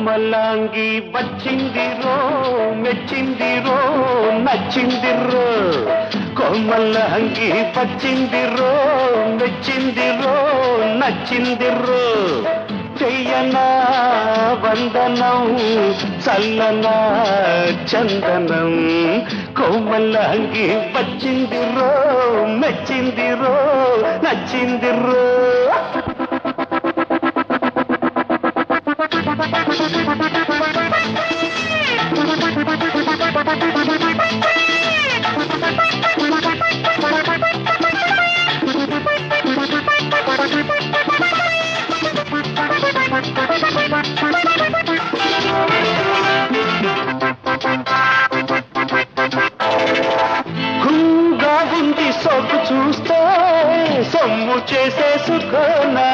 కొమ్మలాంగి వచ్చిందిరో మెచ్చిందిరో నచ్చిందిరో కొమ్మలాంగి వచ్చిందిరో మెచ్చిందిరో నచ్చిందిరో చెయ్యనా వందనం చల్లనా చందనం కొమ్మలాంగి వచ్చిందిరో మెచ్చిందిరో నచ్చిందిరో గుంగా ఉంది సొగ్గు చూస్తే సొమ్ము చేసేసుకోనా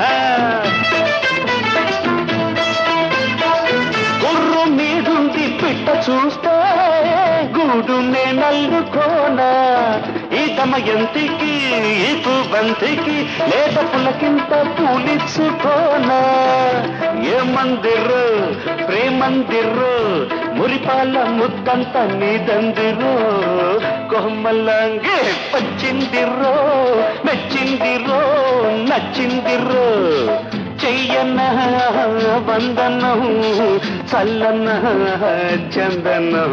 గుర్రు మీదుంది పిట్ట చూస్తే గూడు నల్లుకోనా ఈ దమయంతికి ఈ బంతికి లేత పులకింత పూలిచ్చుకోనా ఏ మందిరు ప్రేమందిరు మురిపాల ముద్దంత నీదందిరు కొమ్మలాంగే పచ్చిందిరో మెచ్చిందిరో నచ్చిందిరో చెయ్యన్న వందనం చల్లన్న చందనం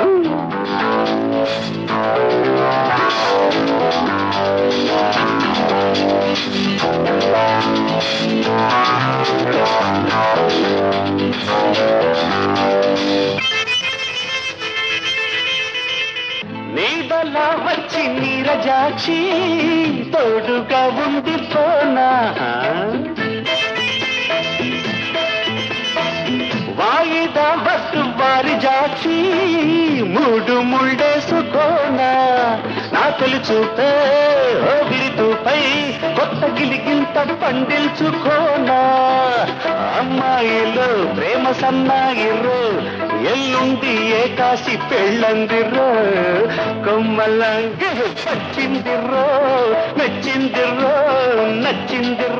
నీడలా వచ్చి నీరజాక్షి తోడుగా ఉంది పోనా వాయిదా బట్టు వారి జాక్షి మూడు ముళ్ళేసుకోనా నా తొలి చూపే ఓగిలితూపై కొత్త గిలిగింత పండిల్చుకోనా అమ్మాయిలు ప్రేమ సన్నాయిరు ఎల్లుండి ఏకాశి పెళ్ళందిరో కొమ్మలాంగి పచ్చిందిరో మెచ్చిందిరో నచ్చిందిరో